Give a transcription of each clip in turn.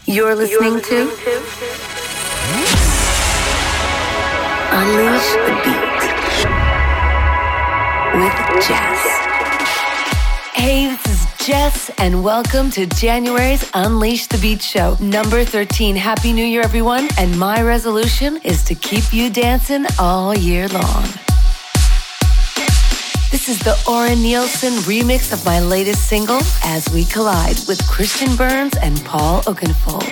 You're listening to Unleash the Beat with Jess. Hey, this is Jess, and welcome to January's Unleash the Beat show, number 13. Happy New Year, everyone. And my resolution is to keep you dancing all year long. This is the Oren Nielsen remix of my latest single, As We Collide, with Christian Burns and Paul Oakenfold.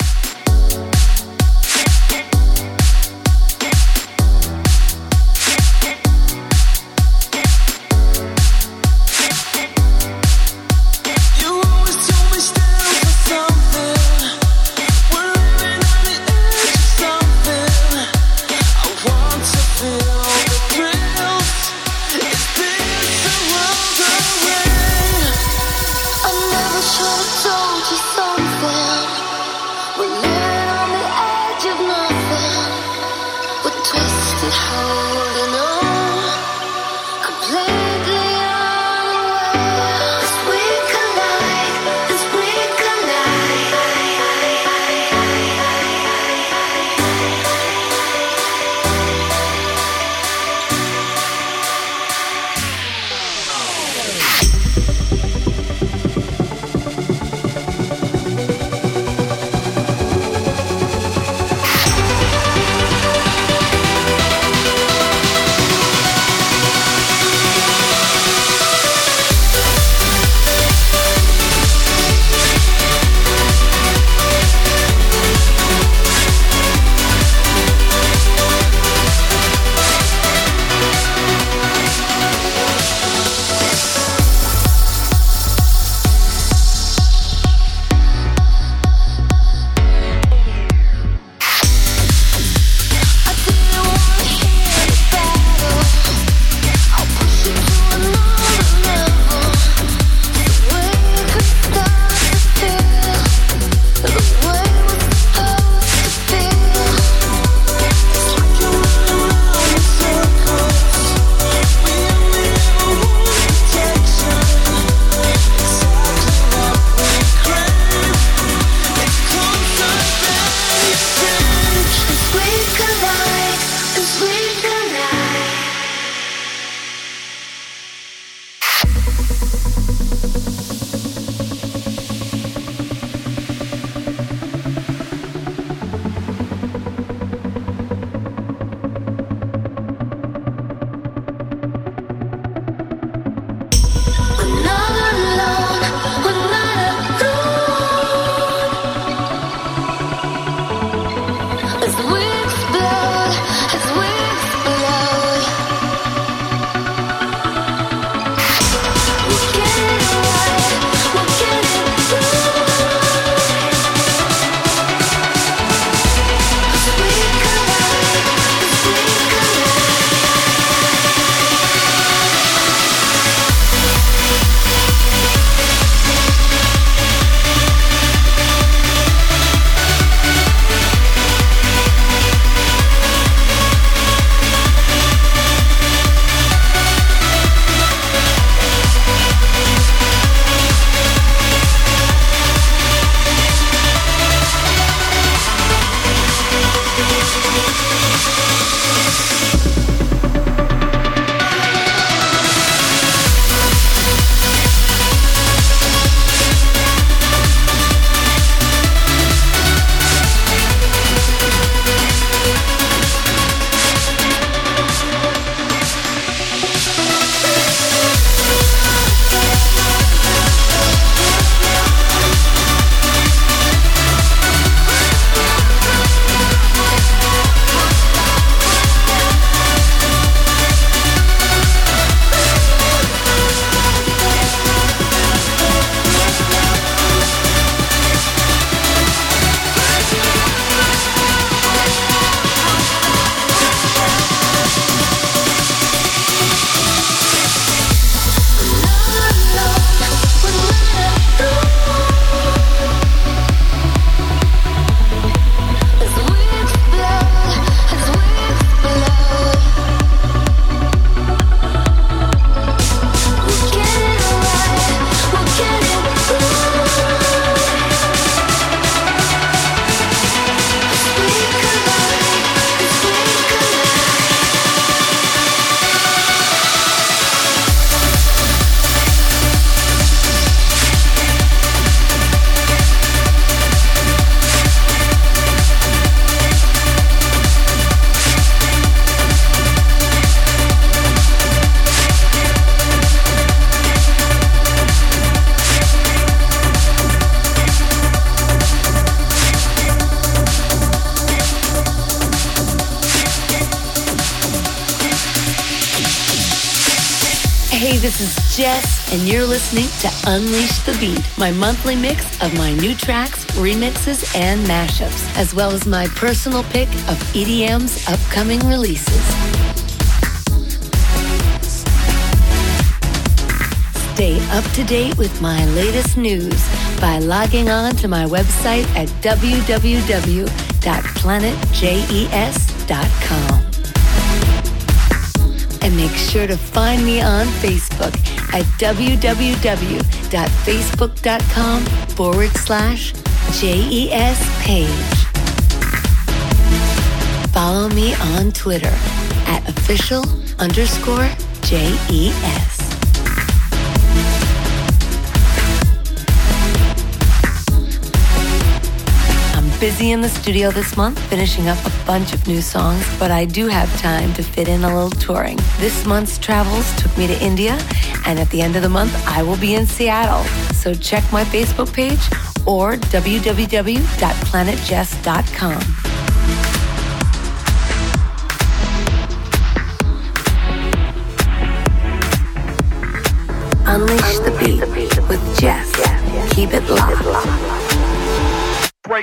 Should've told you something. This is Jess, and you're listening to Unleash the Beat, my monthly mix of my new tracks, remixes, and mashups, as well as my personal pick of EDM's upcoming releases. Stay up to date with my latest news by logging on to my website at www.planetjes.com. And make sure to find me on Facebook at www.facebook.com/JES page. Follow me on Twitter at official_JES. Busy in the studio this month, finishing up a bunch of new songs, but I do have time to fit in a little touring. This month's travels took me to India, and at the end of the month, I will be in Seattle. So check my Facebook page or www.planetjes.com. Unleash the beat with Jess. Keep it locked. Break.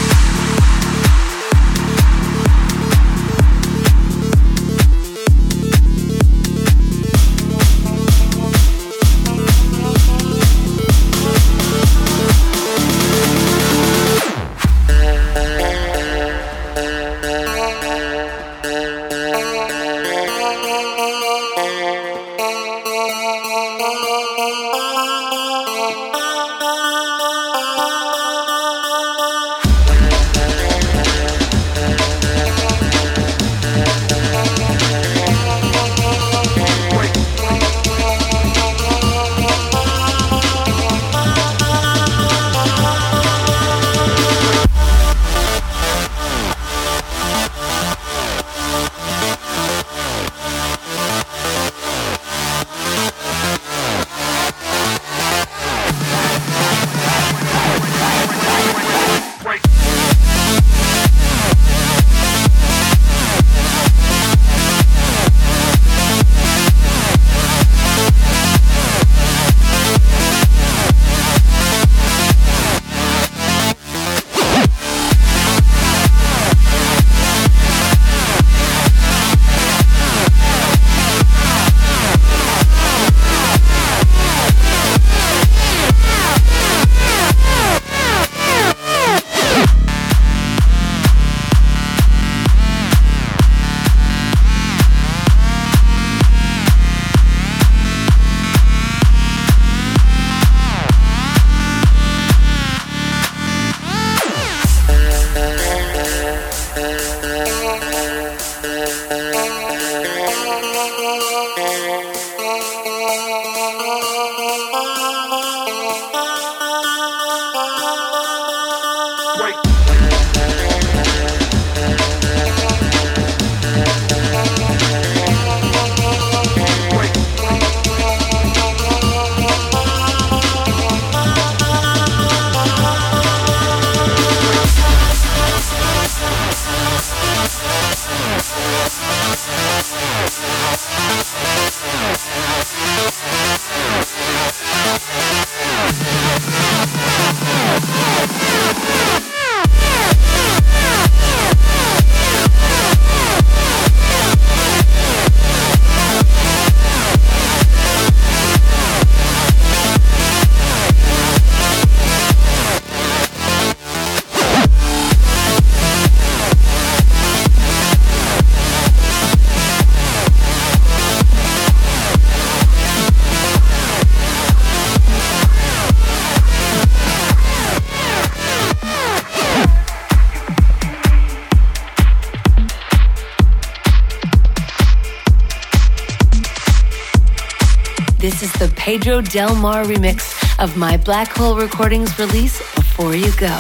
This is the Pedro Del Mar remix of my Black Hole Recordings release, Before You Go.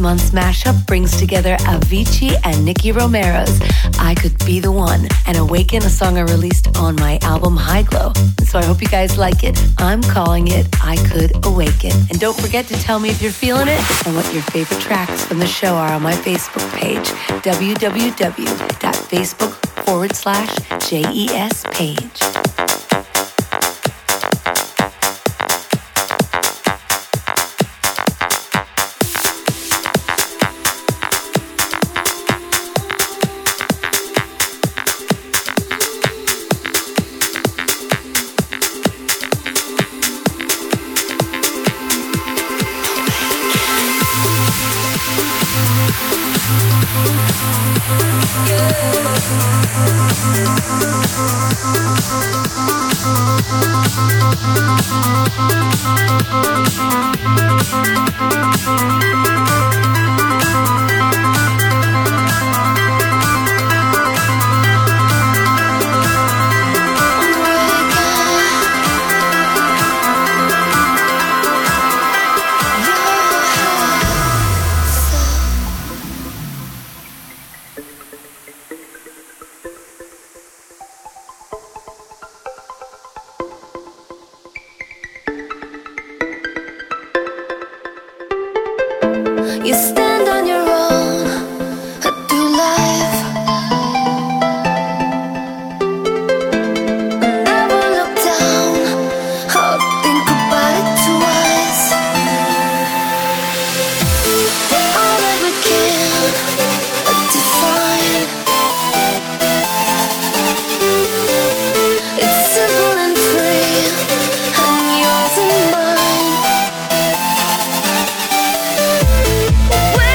month's mashup brings together Avicii and Nicky Romero's I Could Be the One and Awaken, a song I released on my album High Glow. So I hope you guys like it. I'm calling it I Could Awaken. And don't forget to tell me if you're feeling it and what your favorite tracks from the show are on my Facebook page, www.facebook.com/JES page. You stand on your own through life. Never look down or think about it twice. All that we can define. It's simple and free, and yours and mine.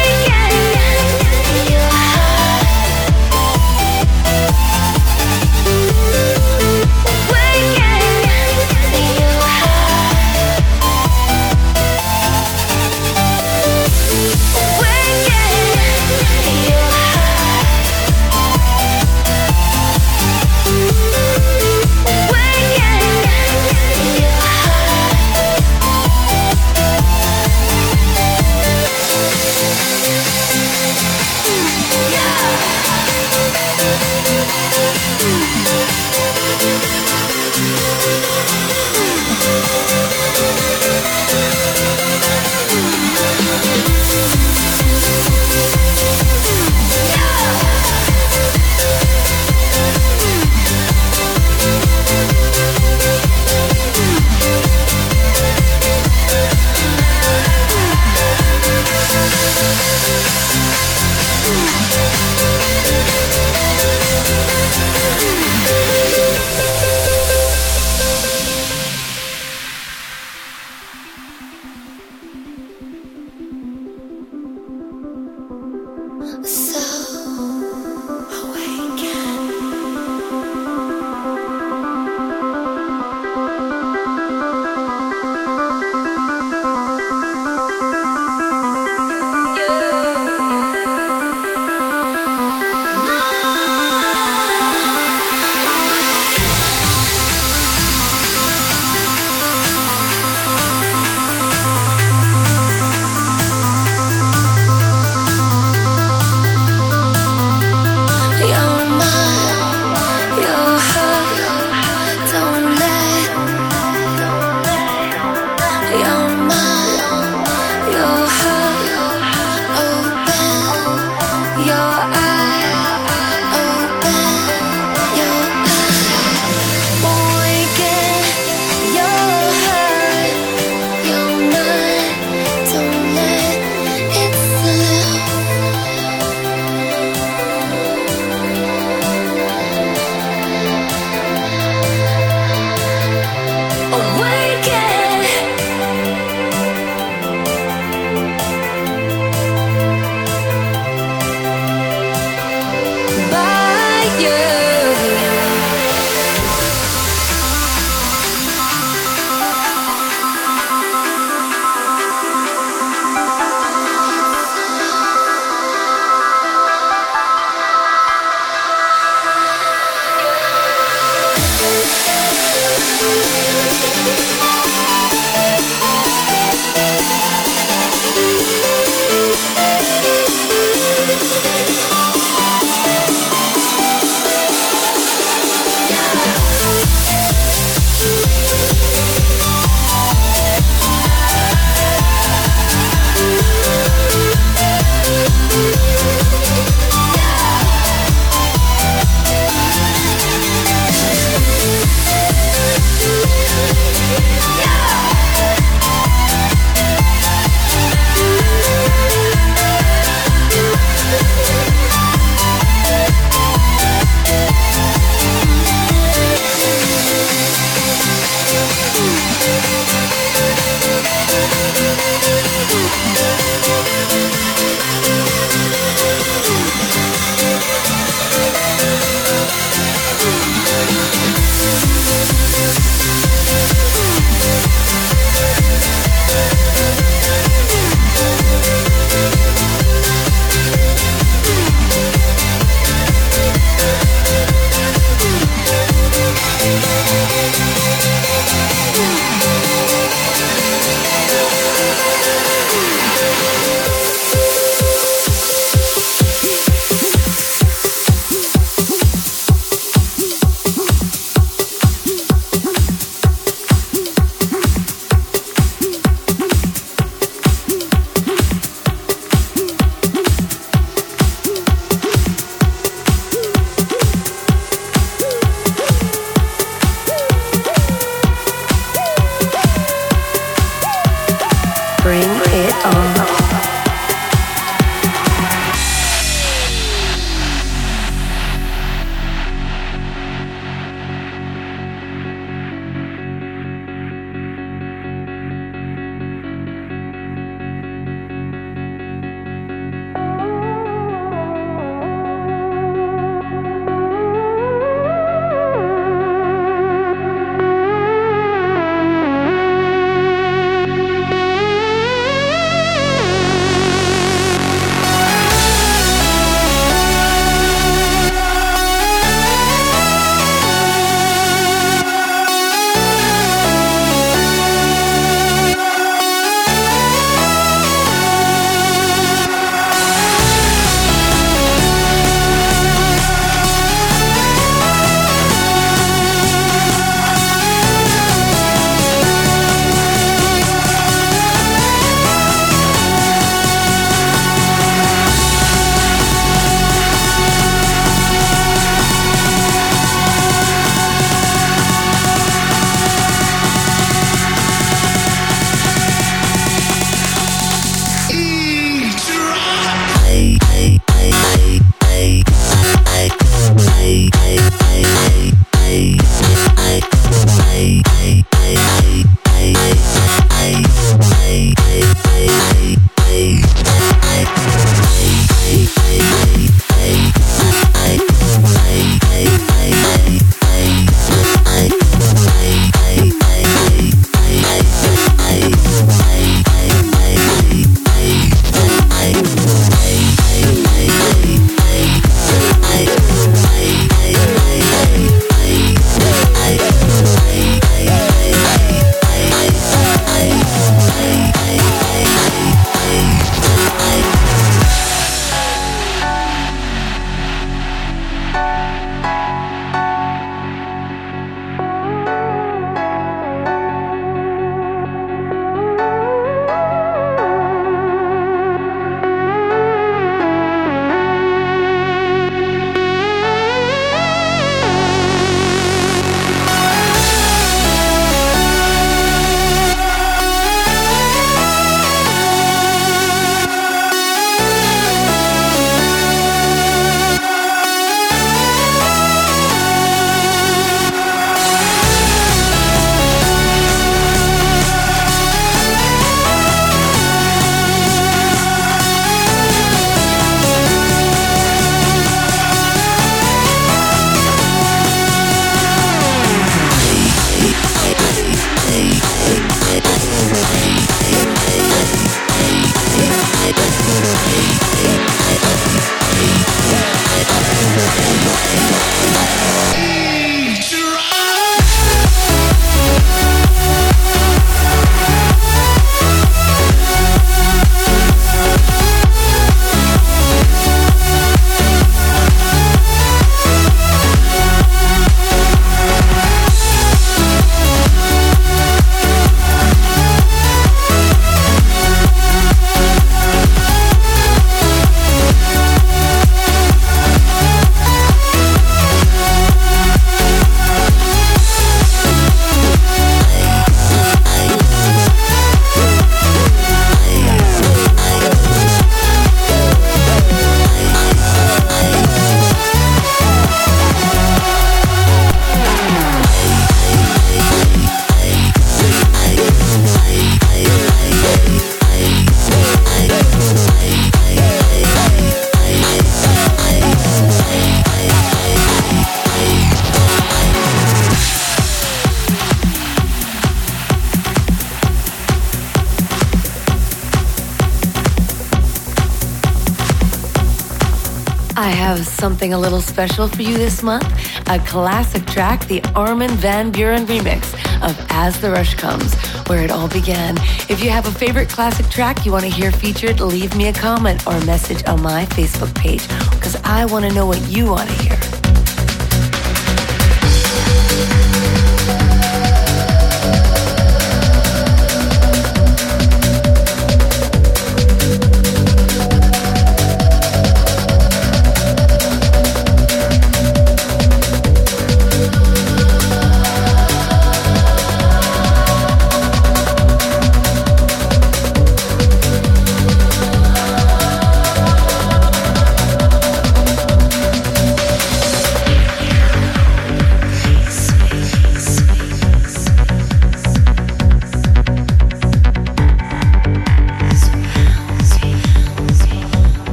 I have something a little special for you this month. A classic track, the Armin van Buuren remix of As the Rush Comes, where it all began. If you have a favorite classic track you want to hear featured, leave me a comment or a message on my Facebook page, because I want to know what you want to hear.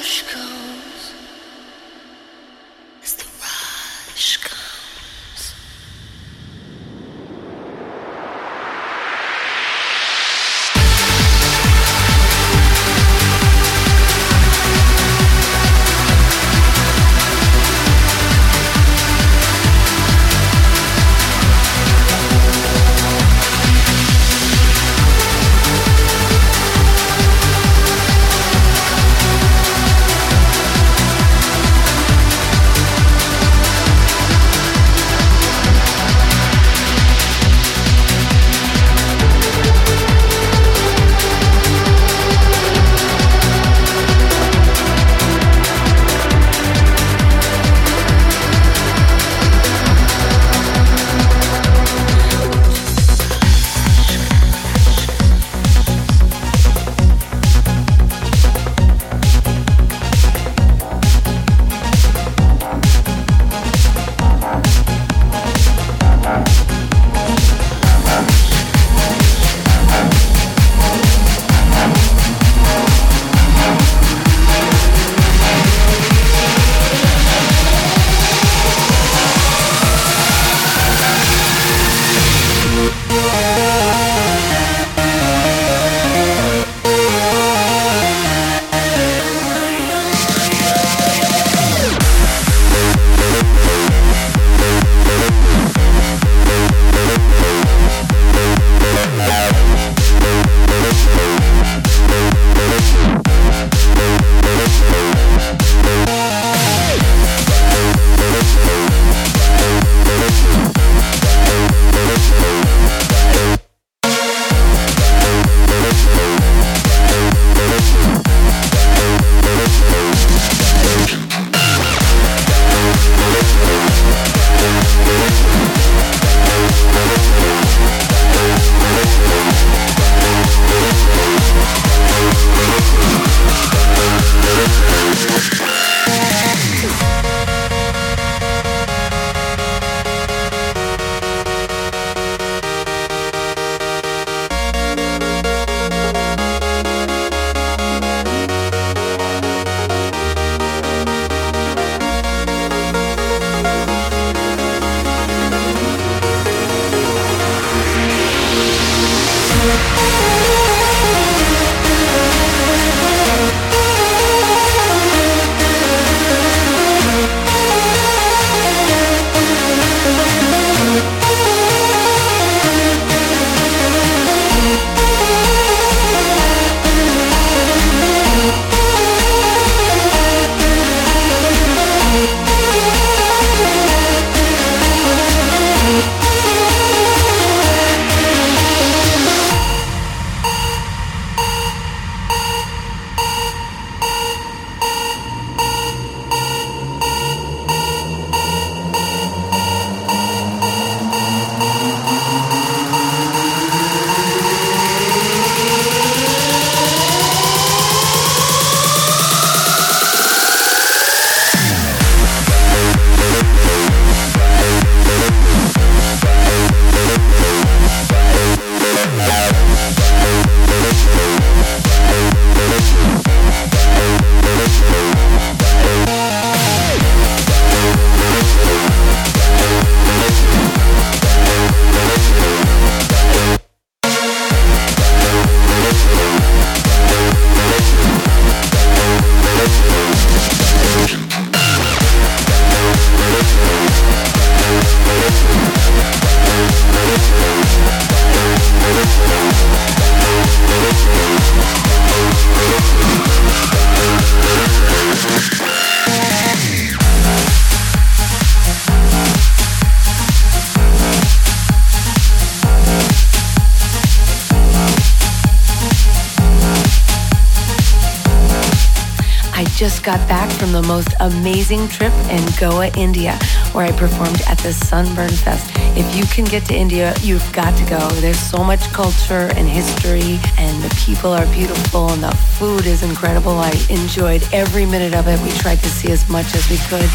just got back from the most amazing trip in Goa, India, where I performed at the Sunburn Fest. If you can get to India, you've got to go. There's so much culture and history, and the people are beautiful, and the food is incredible. I enjoyed every minute of it. We tried to see as much as we could.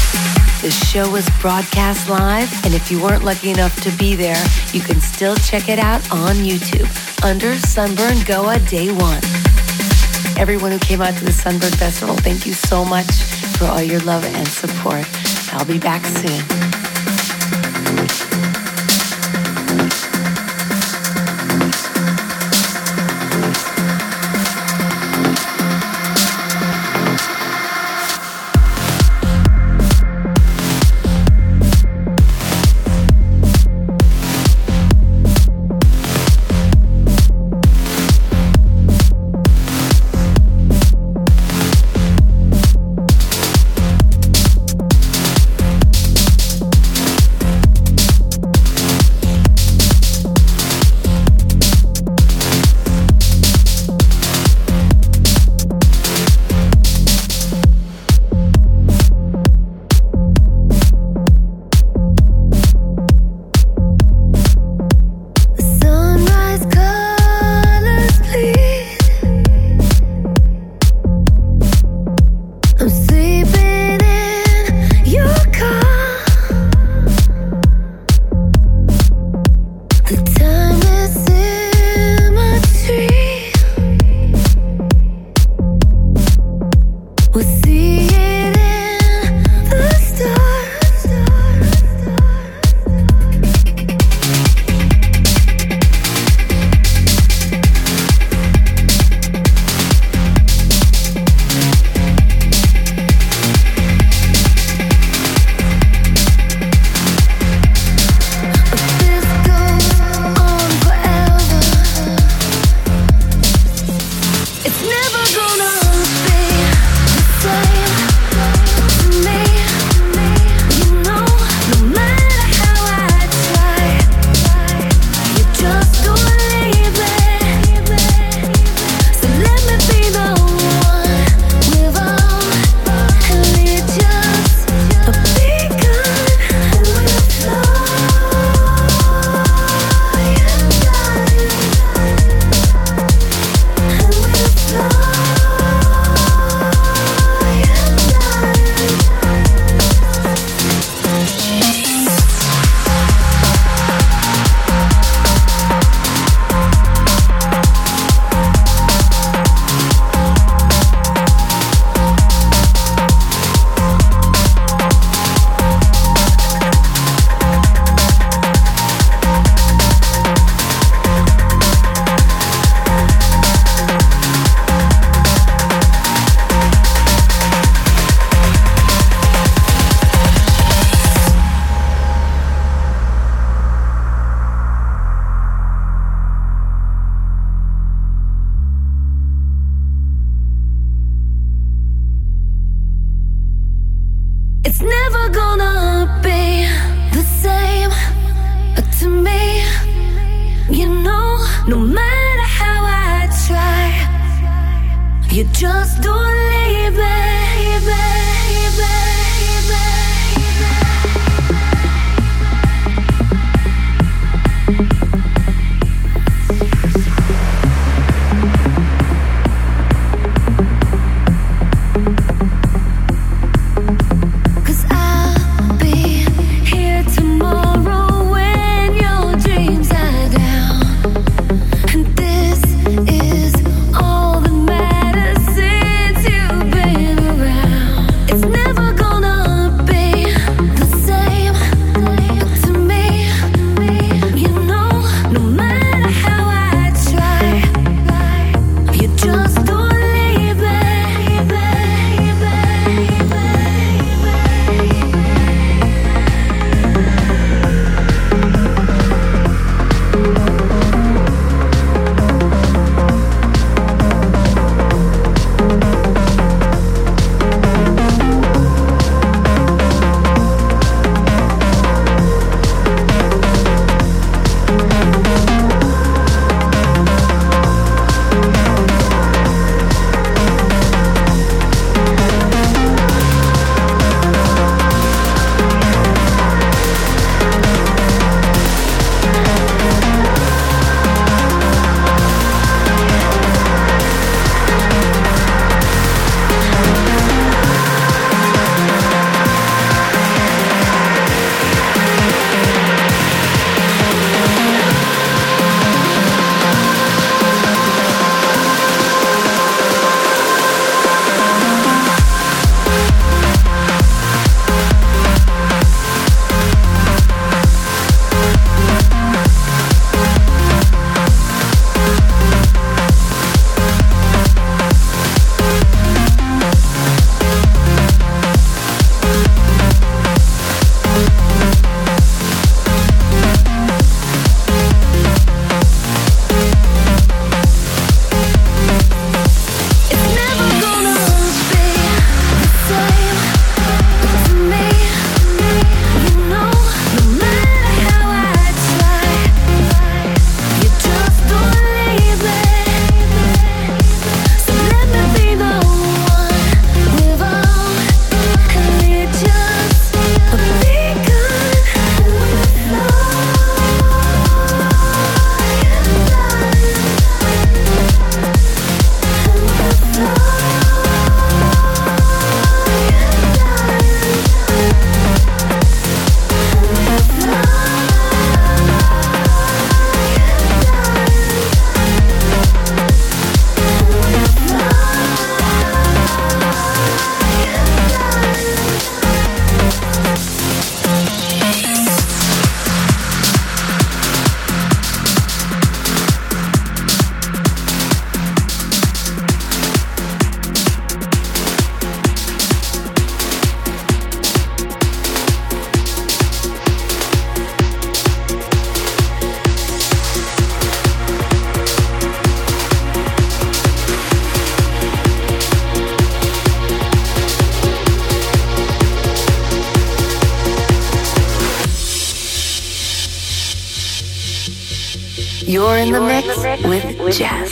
The show was broadcast live, and if you weren't lucky enough to be there, you can still check it out on YouTube under Sunburn Goa Day 1. everyone who came out to the Sunbird Festival. Thank you so much for all your love and support. I'll be back soon. This is all that matters. You're in the mix with Jazz.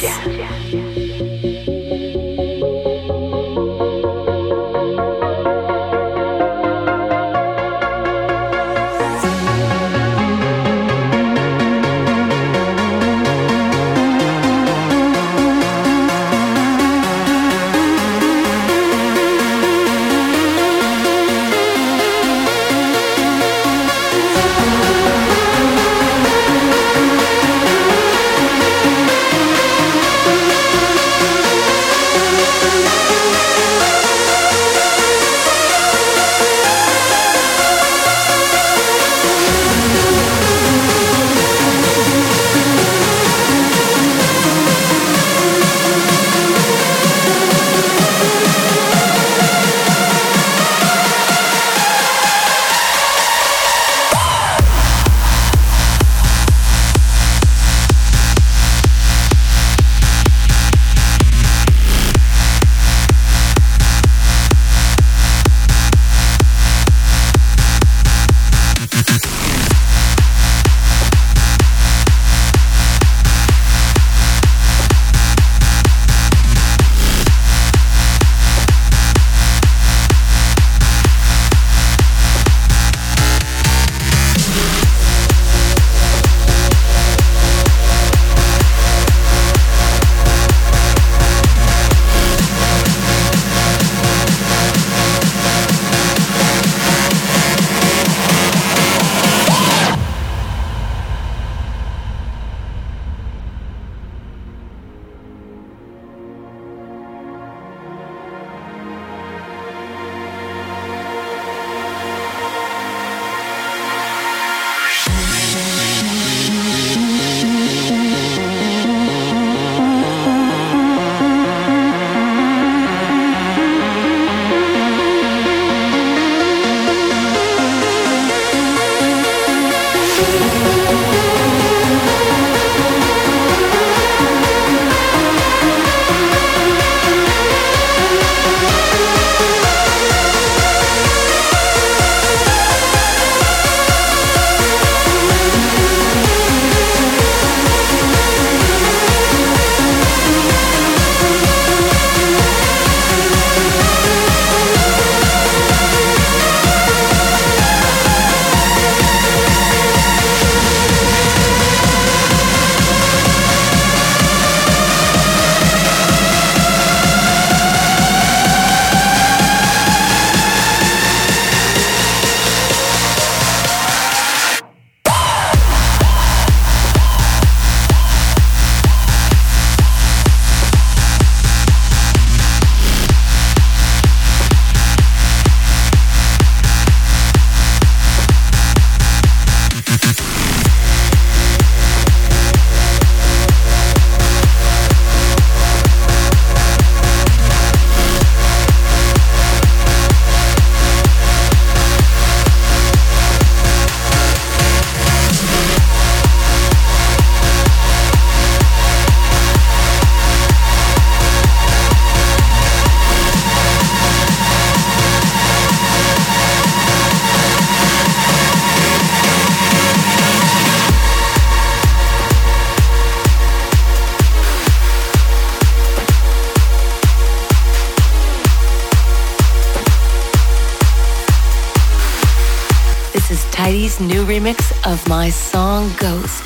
Tidy's new remix of my song Ghost.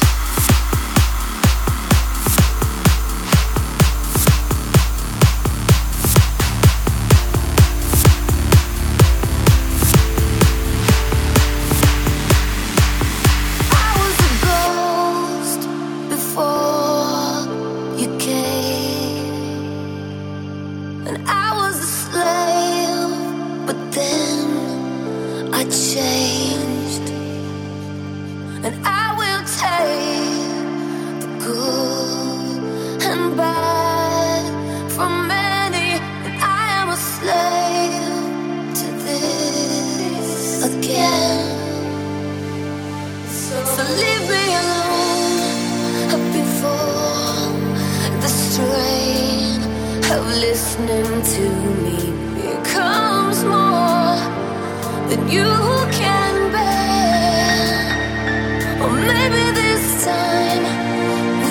Listening to me becomes more than you can bear. Or maybe this time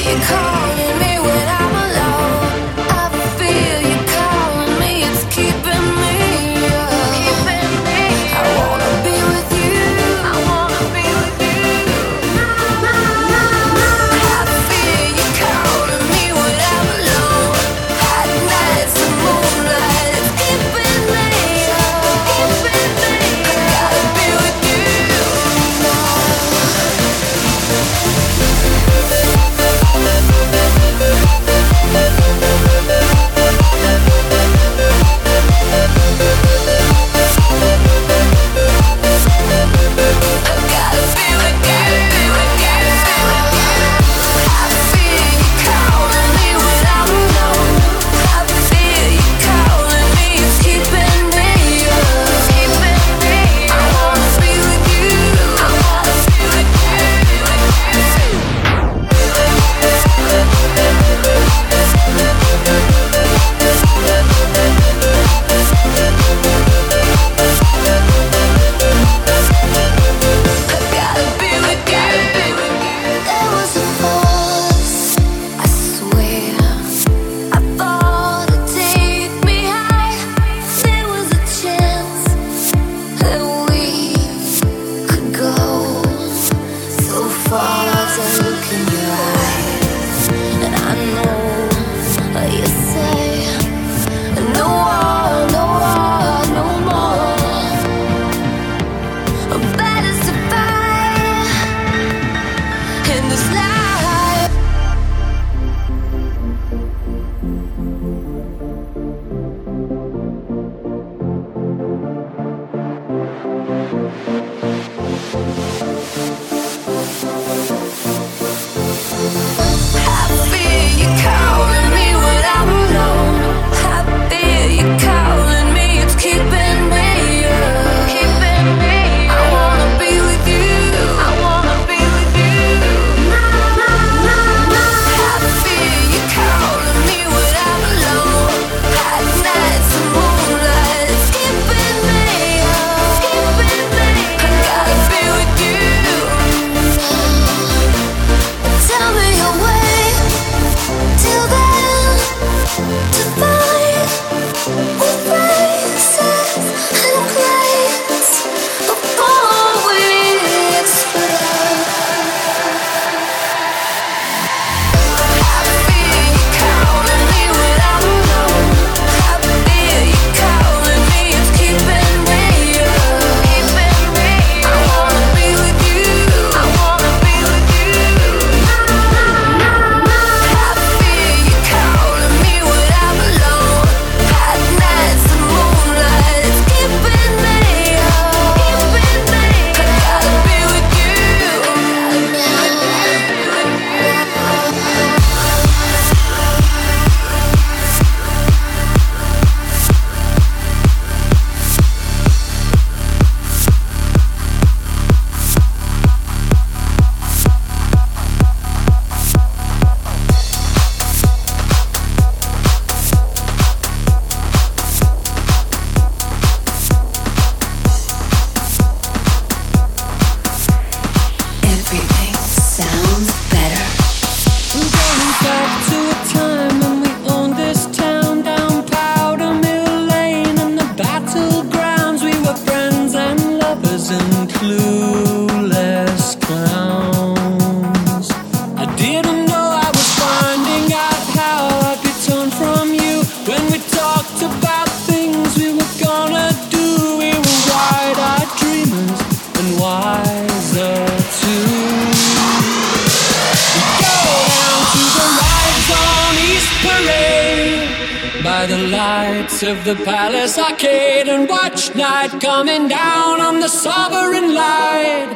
by the lights of the Palace Arcade and watch night coming down on the Sovereign Light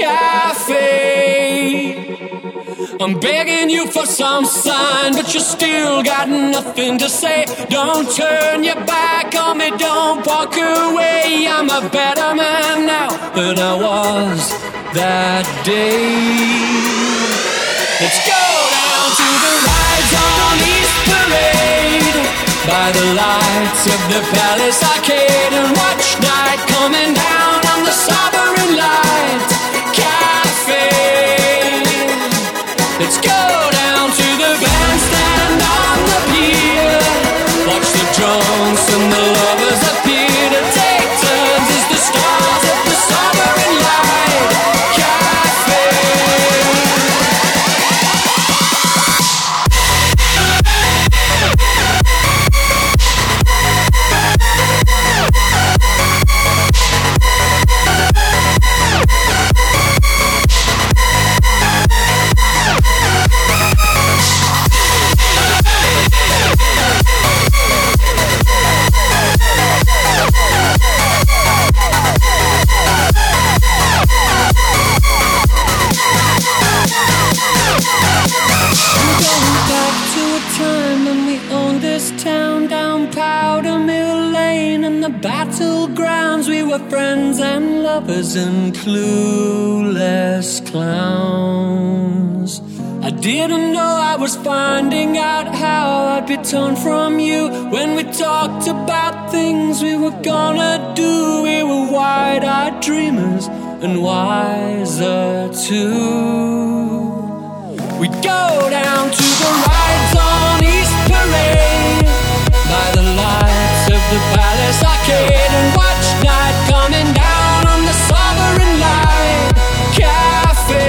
Cafe. I'm begging you for some sign, but you still got nothing to say. Don't turn your back on me, don't walk away. I'm a better man now than I was that day. Let's go down to the rides on East Parade by the lights of the Palace Arcade and watch night coming down on the Sovereign Light Cafe. Let's go down to were friends and lovers and clueless clowns. I didn't know I was finding out how I'd be torn from you. When we talked about things we were gonna do, we were wide-eyed dreamers and wiser too. We'd go down to the rides on East Parade by the lights of the Palace Arcade and watch night coming down on the Sovereign Light Cafe.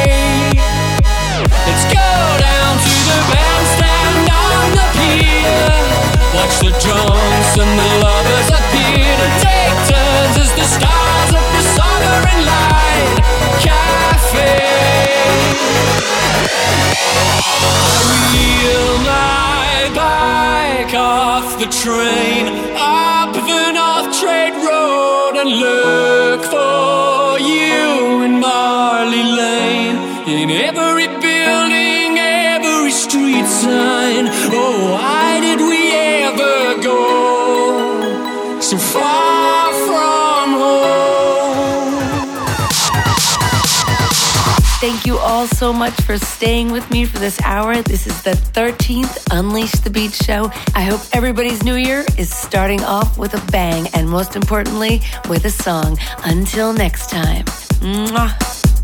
Let's go down to the bandstand on the pier, watch the drunks and the lovers appear to take turns as the stars of the Sovereign Light Cafe. I wheel my bike off the train up the North Trade Road and look for you in Marley Lane, in every building, every street sign. Oh, why did we ever go so far from home? Thank you all so much for staying with me for this hour. This is the 13th Unleash the Beat show. I hope everybody's new year is starting off with a bang and most importantly, with a song. Until next time. Mwah.